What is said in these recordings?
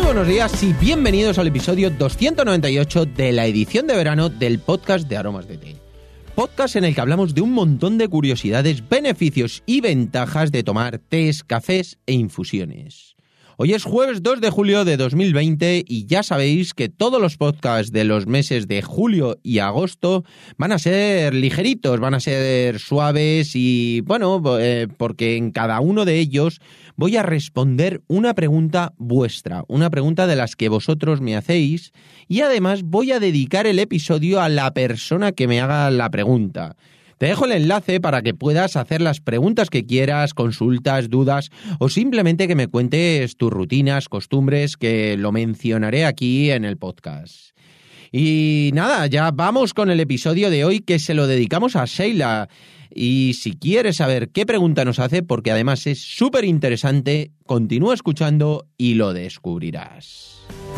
buenos días y bienvenidos al episodio 298 de la edición de verano del podcast de Aromas de Té. Podcast en el que hablamos de un montón de curiosidades, beneficios y ventajas de tomar tés, cafés e infusiones. Hoy es jueves 2 de julio de 2020 y ya sabéis que todos los podcasts de los meses de julio y agosto van a ser ligeritos, van a ser suaves y, bueno, porque en cada uno de ellos voy a responder una pregunta vuestra, una pregunta de las que vosotros me hacéis y además voy a dedicar el episodio a la persona que me haga la pregunta. Te dejo el enlace para que puedas hacer las preguntas que quieras, consultas, dudas o simplemente que me cuentes tus rutinas, costumbres, que lo mencionaré aquí en el podcast. Y nada, ya vamos con el episodio de hoy que se lo dedicamos a Sheila. Y si quieres saber qué pregunta nos hace, porque además es súper interesante, continúa escuchando y lo descubrirás.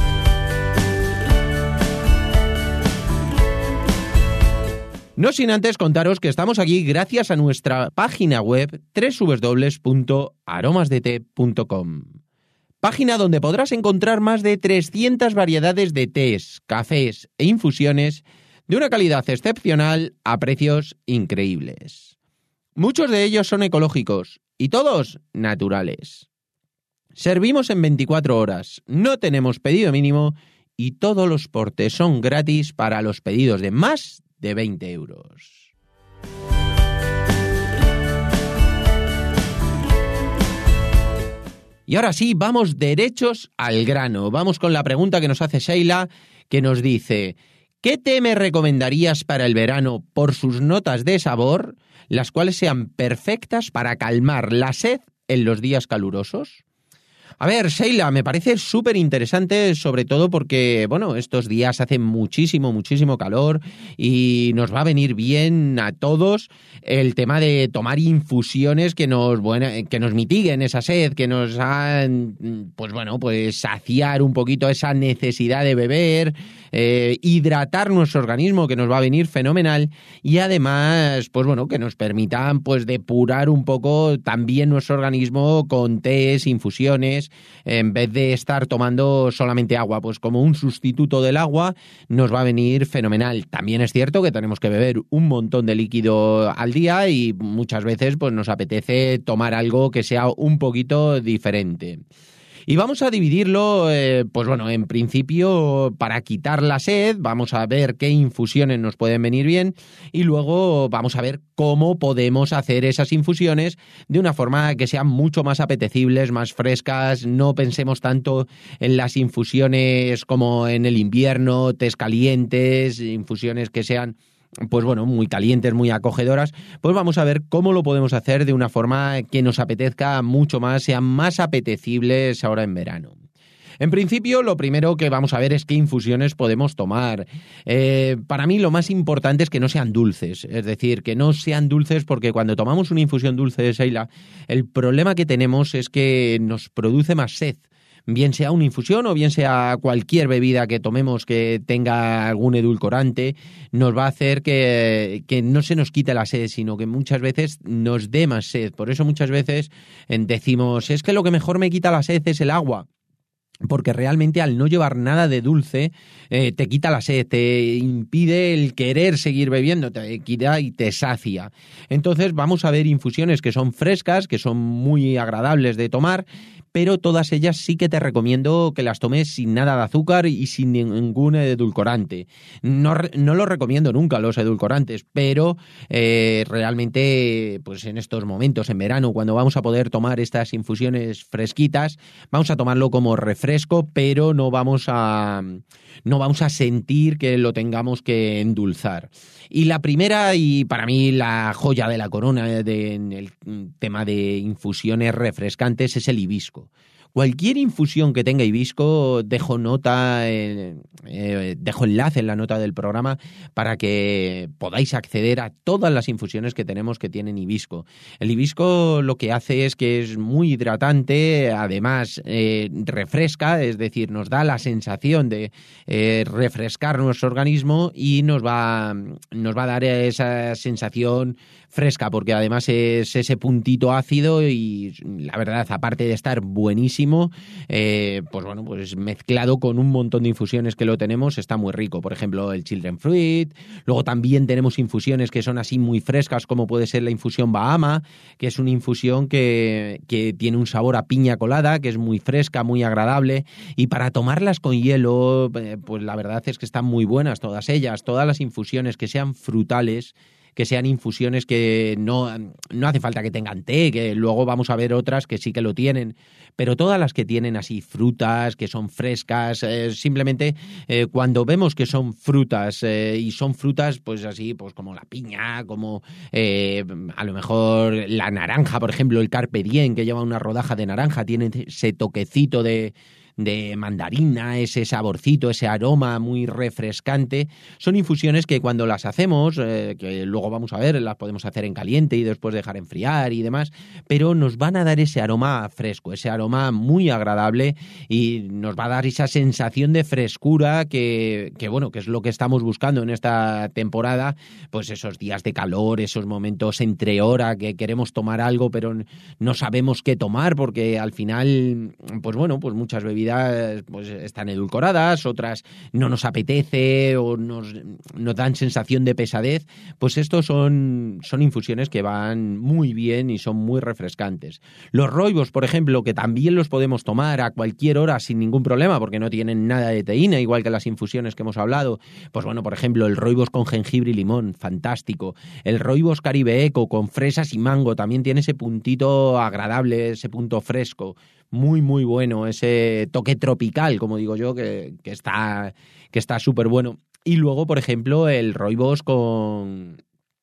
No sin antes contaros que estamos aquí gracias a nuestra página web www.aromasdete.com. Página donde podrás encontrar más de 300 variedades de tés, cafés e infusiones de una calidad excepcional a precios increíbles. Muchos de ellos son ecológicos y todos naturales. Servimos en 24 horas, no tenemos pedido mínimo y todos los portes son gratis para los pedidos de más de 20 euros. Y ahora sí, vamos derechos al grano. Vamos con la pregunta que nos hace Sheila, que nos dice: ¿qué té me recomendarías para el verano por sus notas de sabor, las cuales sean perfectas para calmar la sed en los días calurosos? A ver, Sheila, me parece súper interesante, sobre todo porque, bueno, estos días hace muchísimo calor y nos va a venir bien a todos el tema de tomar infusiones que nos mitiguen esa sed, que nos hagan, pues saciar un poquito esa necesidad de beber, hidratar nuestro organismo, que nos va a venir fenomenal, y además, pues bueno, que nos permitan pues depurar un poco también nuestro organismo con tés, infusiones, en vez de estar tomando solamente agua, pues como un sustituto del agua nos va a venir fenomenal. También es cierto que tenemos que beber un montón de líquido al día y muchas veces pues nos apetece tomar algo que sea un poquito diferente. Y vamos a dividirlo, en principio, para quitar la sed, vamos a ver qué infusiones nos pueden venir bien y luego vamos a ver cómo podemos hacer esas infusiones de una forma que sean mucho más apetecibles, más frescas. No pensemos tanto en las infusiones como en el invierno, tés calientes, infusiones que sean muy calientes, muy acogedoras. Pues vamos a ver cómo lo podemos hacer de una forma que nos apetezca mucho más, sean más apetecibles ahora en verano. En principio, lo primero que vamos a ver es qué infusiones podemos tomar. Para mí lo más importante es que no sean dulces, es decir, que no sean dulces porque cuando tomamos una infusión dulce de Sheila, el problema que tenemos es que nos produce más sed. Bien sea una infusión o bien sea cualquier bebida que tomemos que tenga algún edulcorante, nos va a hacer que no se nos quite la sed, sino que muchas veces nos dé más sed. Por eso muchas veces decimos, es que lo que mejor me quita la sed es el agua. Porque realmente al no llevar nada de dulce te quita la sed, te impide el querer seguir bebiendo, te quita y te sacia. Entonces vamos a ver infusiones que son frescas, que son muy agradables de tomar, pero todas ellas sí que te recomiendo que las tomes sin nada de azúcar y sin ningún edulcorante. No los recomiendo nunca los edulcorantes, pero realmente pues en estos momentos, en verano, cuando vamos a poder tomar estas infusiones fresquitas, vamos a tomarlo como refresco, pero no vamos a sentir que lo tengamos que endulzar. Y la primera, y para mí la joya de la corona en el tema de infusiones refrescantes, es el hibisco. Cualquier infusión que tenga hibisco, dejo enlace en la nota del programa para que podáis acceder a todas las infusiones que tenemos que tienen hibisco. El hibisco lo que hace es que es muy hidratante, además refresca, es decir, nos da la sensación de refrescar nuestro organismo y nos va a dar esa sensación fresca, porque además es ese puntito ácido y la verdad, aparte de estar buenísimo, riquísimo, pues bueno, pues mezclado con un montón de infusiones que lo tenemos, está muy rico. Por ejemplo, el Children Fruit. Luego también tenemos infusiones que son así muy frescas, como puede ser la infusión Bahama, que es una infusión que tiene un sabor a piña colada, que es muy fresca, muy agradable. Y para tomarlas con hielo, pues la verdad es que están muy buenas todas ellas. Todas las infusiones que sean frutales, que sean infusiones que no hace falta que tengan té, que luego vamos a ver otras que sí que lo tienen, pero todas las que tienen así frutas, que son frescas, simplemente cuando vemos que son frutas y son frutas pues así, pues como la piña, como a lo mejor la naranja, por ejemplo, el Carpe Diem, que lleva una rodaja de naranja, tiene ese toquecito de mandarina, ese saborcito, ese aroma muy refrescante. Son infusiones que cuando las hacemos, que luego vamos a ver, las podemos hacer en caliente y después dejar enfriar y demás, pero nos van a dar ese aroma fresco, ese aroma muy agradable y nos va a dar esa sensación de frescura que bueno, que es lo que estamos buscando en esta temporada, pues esos días de calor, esos momentos entre hora que queremos tomar algo pero no sabemos qué tomar porque al final, pues bueno, pues muchas bebidas pues están edulcoradas, otras no nos apetece o nos dan sensación de pesadez, pues estos son infusiones que van muy bien y son muy refrescantes. Los roibos, por ejemplo, que también los podemos tomar a cualquier hora sin ningún problema porque no tienen nada de teína, igual que las infusiones que hemos hablado. Pues bueno, por ejemplo, el roibos con jengibre y limón, fantástico. El roibos Caribe Eco con fresas y mango también tiene ese puntito agradable, ese punto fresco. Muy, muy bueno, ese toque tropical, como digo yo, que está súper bueno. Y luego, por ejemplo, el rooibos con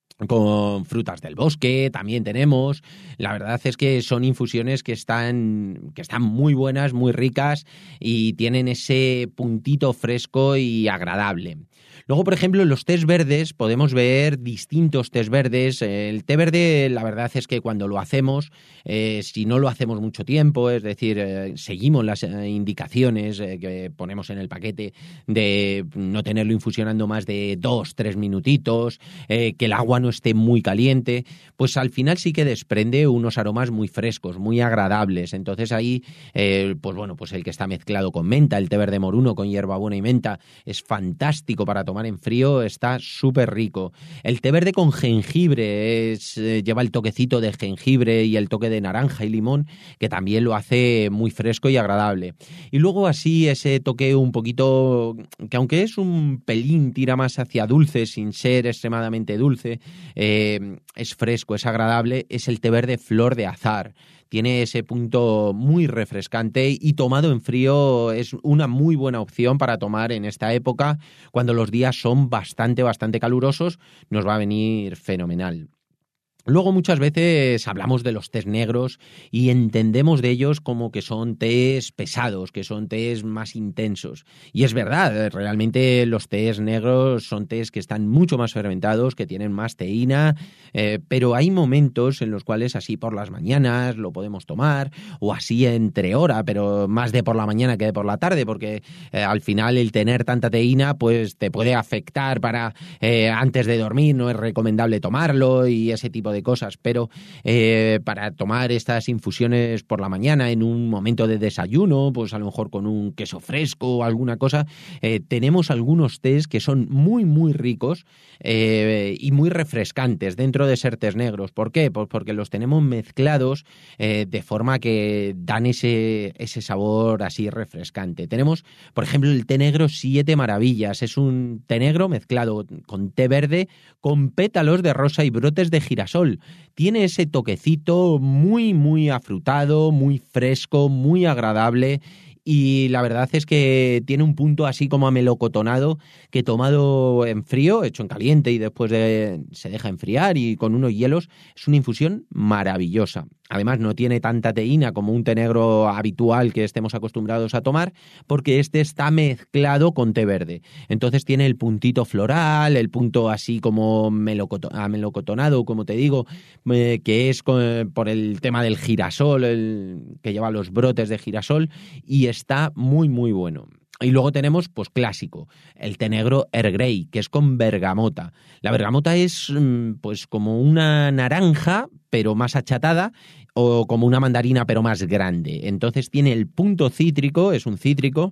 frutas del bosque, también tenemos. La verdad es que son infusiones que están muy buenas, muy ricas y tienen ese puntito fresco y agradable. Luego, por ejemplo, en los tés verdes podemos ver distintos tés verdes. El té verde, la verdad es que cuando lo hacemos, si no lo hacemos mucho tiempo, es decir, seguimos las indicaciones que ponemos en el paquete de no tenerlo infusionando más de 2-3 minutitos, que el agua no esté muy caliente, pues al final sí que desprende unos aromas muy frescos, muy agradables. Entonces ahí, pues bueno, pues el que está mezclado con menta, el té verde moruno con hierbabuena y menta, es fantástico para tomar en frío, está súper rico. El té verde con jengibre lleva el toquecito de jengibre y el toque de naranja y limón, que también lo hace muy fresco y agradable. Y luego así ese toque un poquito, que aunque es un pelín, tira más hacia dulce, sin ser extremadamente dulce, es fresco, es agradable, es el té verde flor de azahar. Tiene ese punto muy refrescante y tomado en frío es una muy buena opción para tomar en esta época. Cuando los días son bastante calurosos, nos va a venir fenomenal. Luego muchas veces hablamos de los tés negros y entendemos de ellos como que son tés pesados, que son tés más intensos. Y es verdad, realmente los tés negros son tés que están mucho más fermentados, que tienen más teína, pero hay momentos en los cuales así por las mañanas lo podemos tomar, o así entre hora, pero más de por la mañana que de por la tarde, porque al final el tener tanta teína pues te puede afectar para antes de dormir, no es recomendable tomarlo y ese tipo de cosas, pero para tomar estas infusiones por la mañana en un momento de desayuno, pues a lo mejor con un queso fresco o alguna cosa, tenemos algunos tés que son muy ricos y muy refrescantes dentro de ser tés negros. ¿Por qué? Pues porque los tenemos mezclados de forma que dan ese sabor así refrescante. Tenemos, por ejemplo, el té negro Siete Maravillas. Es un té negro mezclado con té verde con pétalos de rosa y brotes de girasol. Tiene ese toquecito muy afrutado, muy fresco, muy agradable. Y la verdad es que tiene un punto así como amelocotonado que tomado en frío, hecho en caliente y después se deja enfriar y con unos hielos, es una infusión maravillosa. Además no tiene tanta teína como un té negro habitual que estemos acostumbrados a tomar porque este está mezclado con té verde. Entonces tiene el puntito floral, el punto así como amelocotonado, como te digo, que es por el tema del girasol, que lleva los brotes de girasol y está muy bueno. Y luego tenemos, pues clásico, el té negro Earl Grey, que es con bergamota. La bergamota es pues como una naranja, pero más achatada, o como una mandarina, pero más grande. Entonces tiene el punto cítrico, es un cítrico,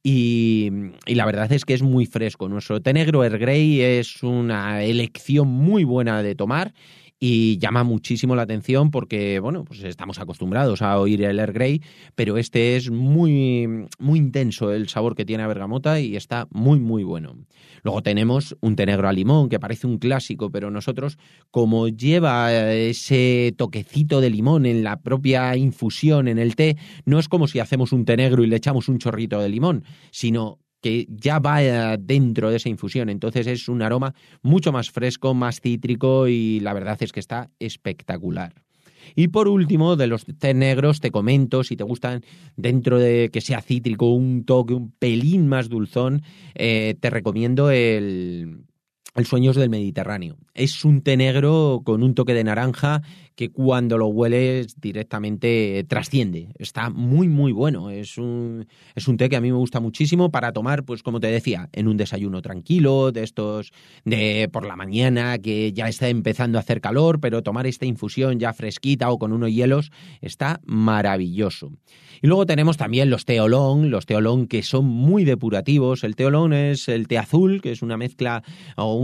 y la verdad es que es muy fresco. Nuestro té negro Earl Grey es una elección muy buena de tomar, y llama muchísimo la atención porque, bueno, pues estamos acostumbrados a oír el Earl Grey, pero este es muy, muy intenso el sabor que tiene a bergamota y está muy, muy bueno. Luego tenemos un té negro a limón, que parece un clásico, pero nosotros, como lleva ese toquecito de limón en la propia infusión en el té, no es como si hacemos un té negro y le echamos un chorrito de limón, sino que ya va dentro de esa infusión. Entonces es un aroma mucho más fresco, más cítrico y la verdad es que está espectacular. Y por último, de los té negros, te comento, si te gustan dentro de que sea cítrico, un toque, un pelín más dulzón, te recomiendo el Sueños del Mediterráneo. Es un té negro con un toque de naranja que cuando lo hueles directamente trasciende. Está muy, muy bueno. Es un té que a mí me gusta muchísimo para tomar, pues como te decía, en un desayuno tranquilo, de estos de por la mañana, que ya está empezando a hacer calor, pero tomar esta infusión ya fresquita o con unos hielos está maravilloso. Y luego tenemos también los té oolong que son muy depurativos. El té oolong es el té azul, que es una mezcla o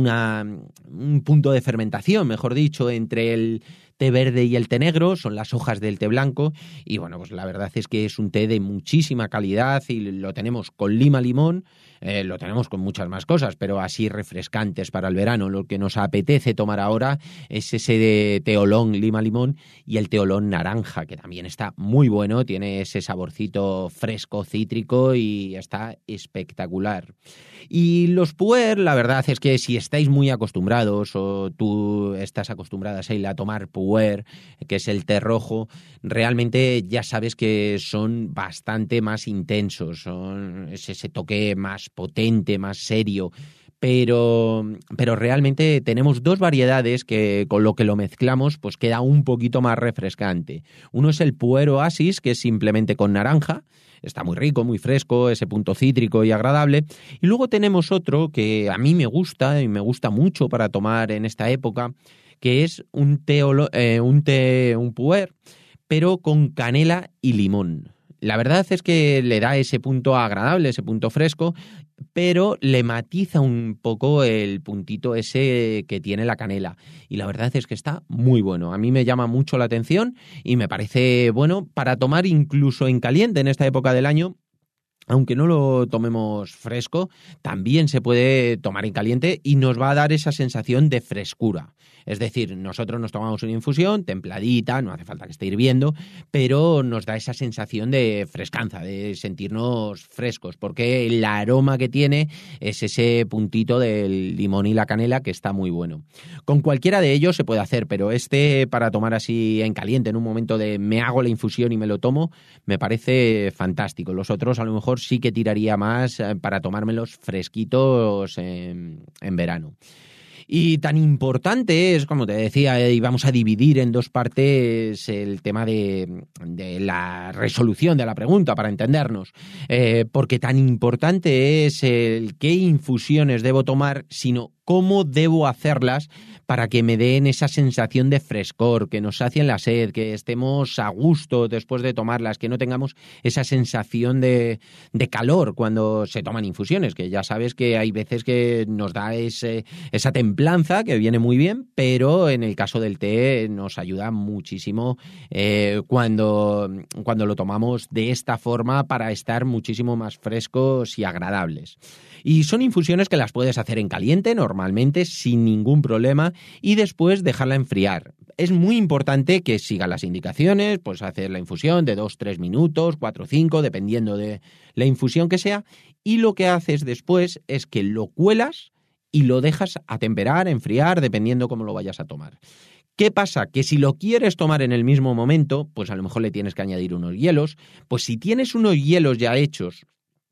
un punto de fermentación, mejor dicho, entre el té verde y el té negro, son las hojas del té blanco y bueno, pues la verdad es que es un té de muchísima calidad y lo tenemos con lima limón, lo tenemos con muchas más cosas, pero así refrescantes para el verano. Lo que nos apetece tomar ahora es ese de té oolong lima limón y el té oolong naranja, que también está muy bueno, tiene ese saborcito fresco, cítrico y está espectacular. Y los puer, la verdad es que si estáis muy acostumbrados o tú estás acostumbrada, Sheila, a tomar puer, que es el té rojo, realmente ya sabes que son bastante más intensos, es ese toque más potente, más serio. Pero realmente tenemos dos variedades que con lo que lo mezclamos pues queda un poquito más refrescante. Uno es el puer Oasis, que es simplemente con naranja. Está muy rico, muy fresco, ese punto cítrico y agradable. Y luego tenemos otro que a mí me gusta y me gusta mucho para tomar en esta época, que es un puer, pero con canela y limón. La verdad es que le da ese punto agradable, ese punto fresco, pero le matiza un poco el puntito ese que tiene la canela. Y la verdad es que está muy bueno. A mí me llama mucho la atención y me parece bueno para tomar incluso en caliente en esta época del año. Aunque no lo tomemos fresco, también se puede tomar en caliente y nos va a dar esa sensación de frescura. Es decir, nosotros nos tomamos una infusión templadita, no hace falta que esté hirviendo, pero nos da esa sensación de frescanza, de sentirnos frescos, porque el aroma que tiene es ese puntito del limón y la canela que está muy bueno. Con cualquiera de ellos se puede hacer, pero este para tomar así en caliente, en un momento de me hago la infusión y me lo tomo, me parece fantástico. Los otros a lo mejor sí que tiraría más para tomármelos fresquitos en verano. Y tan importante es, como te decía, y vamos a dividir en dos partes el tema de la resolución de la pregunta para entendernos, porque tan importante es el qué infusiones debo tomar, sino cómo debo hacerlas para que me den esa sensación de frescor, que nos sacien la sed, que estemos a gusto después de tomarlas, que no tengamos esa sensación de calor cuando se toman infusiones, que ya sabes que hay veces que nos da esa templanza que viene muy bien, pero en el caso del té nos ayuda muchísimo cuando lo tomamos de esta forma para estar muchísimo más frescos y agradables. Y son infusiones que las puedes hacer en caliente normalmente sin ningún problema y después dejarla enfriar. Es muy importante que sigas las indicaciones, pues hacer la infusión de 2-3 minutos, 4 o 5, dependiendo de la infusión que sea, y lo que haces después es que lo cuelas y lo dejas a temperar, enfriar, dependiendo cómo lo vayas a tomar. ¿Qué pasa? Que si lo quieres tomar en el mismo momento, pues a lo mejor le tienes que añadir unos hielos, pues si tienes unos hielos ya hechos,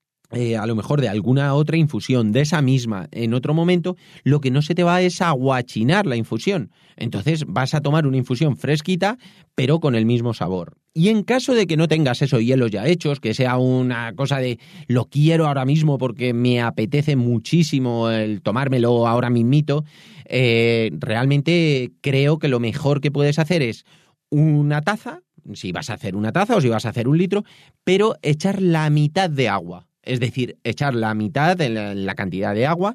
a lo mejor de alguna otra infusión de esa misma en otro momento, lo que no se te va es a aguachinar la infusión. Entonces vas a tomar una infusión fresquita, pero con el mismo sabor. Y en caso de que no tengas esos hielos ya hechos, que sea una cosa de lo quiero ahora mismo porque me apetece muchísimo el tomármelo ahora mismito, realmente creo que lo mejor que puedes hacer es una taza, si vas a hacer una taza o si vas a hacer 1 litro, pero echar la mitad de agua. Es decir, echar la mitad de la cantidad de agua,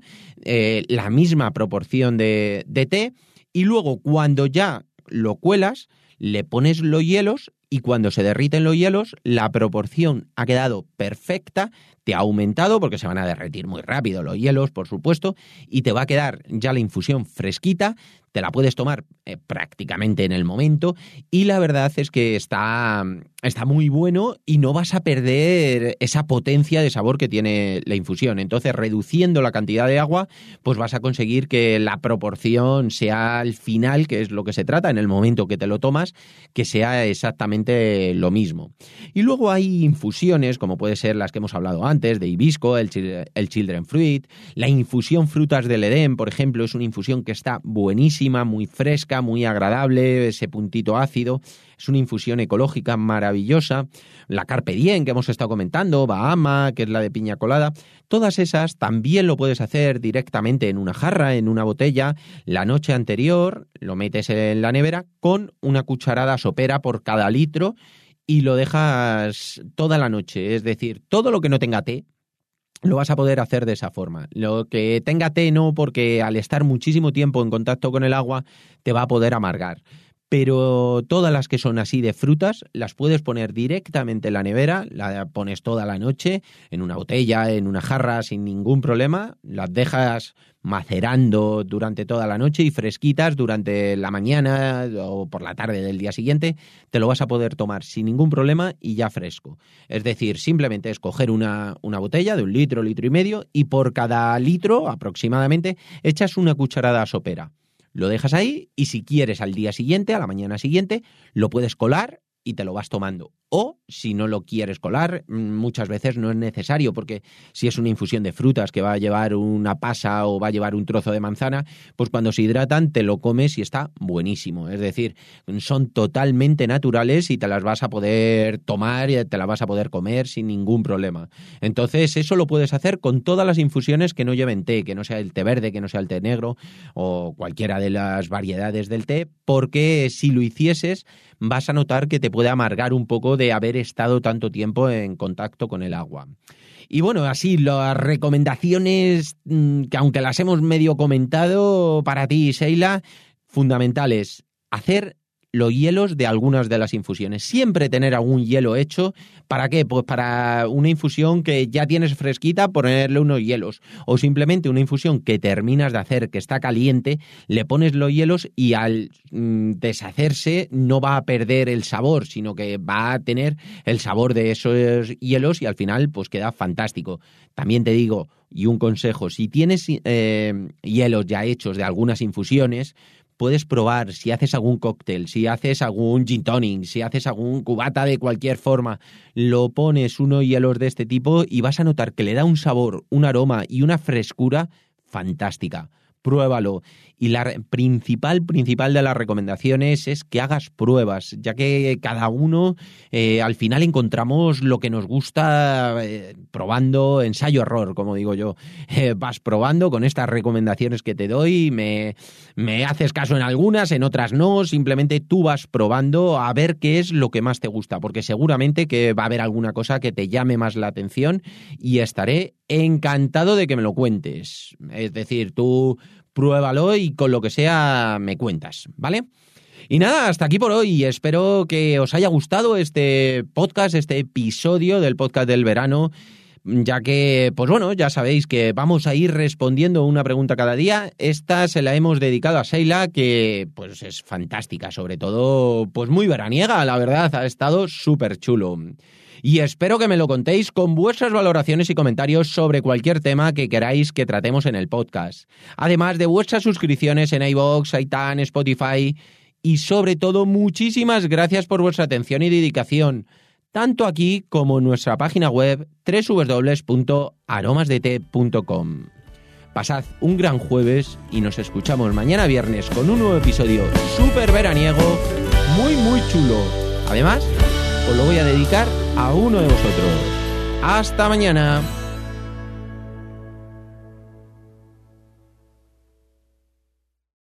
la misma proporción de té, y luego cuando ya lo cuelas, le pones los hielos y cuando se derriten los hielos, la proporción ha quedado perfecta, te ha aumentado porque se van a derretir muy rápido los hielos, por supuesto, y te va a quedar ya la infusión fresquita, te la puedes tomar prácticamente en el momento y la verdad es que está muy bueno y no vas a perder esa potencia de sabor que tiene la infusión. Entonces, reduciendo la cantidad de agua, pues vas a conseguir que la proporción sea al final, que es lo que se trata, en el momento que te lo tomas, que sea exactamente lo mismo. Y luego hay infusiones, como puede ser las que hemos hablado antes, de hibisco, el Children Fruit, la infusión frutas del Edén, por ejemplo, es una infusión que está buenísima, muy fresca, muy agradable, ese puntito ácido. Es una infusión ecológica maravillosa. La Carpe Diem que hemos estado comentando, Bahama, que es la de piña colada, todas esas también lo puedes hacer directamente en una jarra, en una botella. La noche anterior lo metes en la nevera con una cucharada sopera por cada litro y lo dejas toda la noche. Es decir, todo lo que no tenga té, lo vas a poder hacer de esa forma. Lo que tenga té no, porque al estar muchísimo tiempo en contacto con el agua te va a poder amargar. Pero todas las que son así de frutas las puedes poner directamente en la nevera, la pones toda la noche en una botella, en una jarra sin ningún problema, las dejas macerando durante toda la noche y fresquitas durante la mañana o por la tarde del día siguiente, te lo vas a poder tomar sin ningún problema y ya fresco. Es decir, simplemente es coger una botella de 1 litro, litro y medio y por cada litro aproximadamente echas una cucharada sopera. Lo dejas ahí y si quieres al día siguiente, a la mañana siguiente, lo puedes colar y te lo vas tomando. O si no lo quieres colar, muchas veces no es necesario porque si es una infusión de frutas que va a llevar una pasa o va a llevar un trozo de manzana, pues cuando se hidratan te lo comes y está buenísimo. Es decir, son totalmente naturales y te las vas a poder tomar y te las vas a poder comer sin ningún problema. Entonces eso lo puedes hacer con todas las infusiones que no lleven té, que no sea el té verde, que no sea el té negro o cualquiera de las variedades del té, porque si lo hicieses vas a notar que te puede amargar un poco de haber estado tanto tiempo en contacto con el agua. Y bueno, así las recomendaciones, que aunque las hemos medio comentado para ti, Sheila, fundamentales. Hacer los hielos de algunas de las infusiones. Siempre tener algún hielo hecho. ¿Para qué? Pues para una infusión que ya tienes fresquita, ponerle unos hielos. O simplemente una infusión que terminas de hacer, que está caliente, le pones los hielos y al deshacerse no va a perder el sabor, sino que va a tener el sabor de esos hielos y al final pues queda fantástico. También te digo, y un consejo, si tienes hielos ya hechos de algunas infusiones, puedes probar si haces algún cóctel, si haces algún gin tonic, si haces algún cubata de cualquier forma, lo pones unos hielos de este tipo y vas a notar que le da un sabor, un aroma y una frescura fantástica. Pruébalo. Y la principal de las recomendaciones es que hagas pruebas, ya que cada uno al final encontramos lo que nos gusta probando, ensayo-error, como digo yo. Vas probando con estas recomendaciones que te doy, me haces caso en algunas, en otras no, simplemente tú vas probando a ver qué es lo que más te gusta, porque seguramente que va a haber alguna cosa que te llame más la atención y estaré encantado de que me lo cuentes. Es decir, tú pruébalo y con lo que sea me cuentas, ¿vale? Y nada, hasta aquí por hoy. Espero que os haya gustado este podcast, este episodio del podcast del verano, ya que, pues bueno, ya sabéis que vamos a ir respondiendo una pregunta cada día. Esta se la hemos dedicado a Sheila, que pues es fantástica, sobre todo, pues muy veraniega, la verdad, ha estado súper chulo. Y espero que me lo contéis con vuestras valoraciones y comentarios sobre cualquier tema que queráis que tratemos en el podcast. Además de vuestras suscripciones en iVoox, iTunes, Spotify y sobre todo muchísimas gracias por vuestra atención y dedicación, tanto aquí como en nuestra página web www.aromasdete.com. Pasad un gran jueves y nos escuchamos mañana viernes con un nuevo episodio súper veraniego, muy chulo. Además, os lo voy a dedicar a uno de vosotros. ¡Hasta mañana!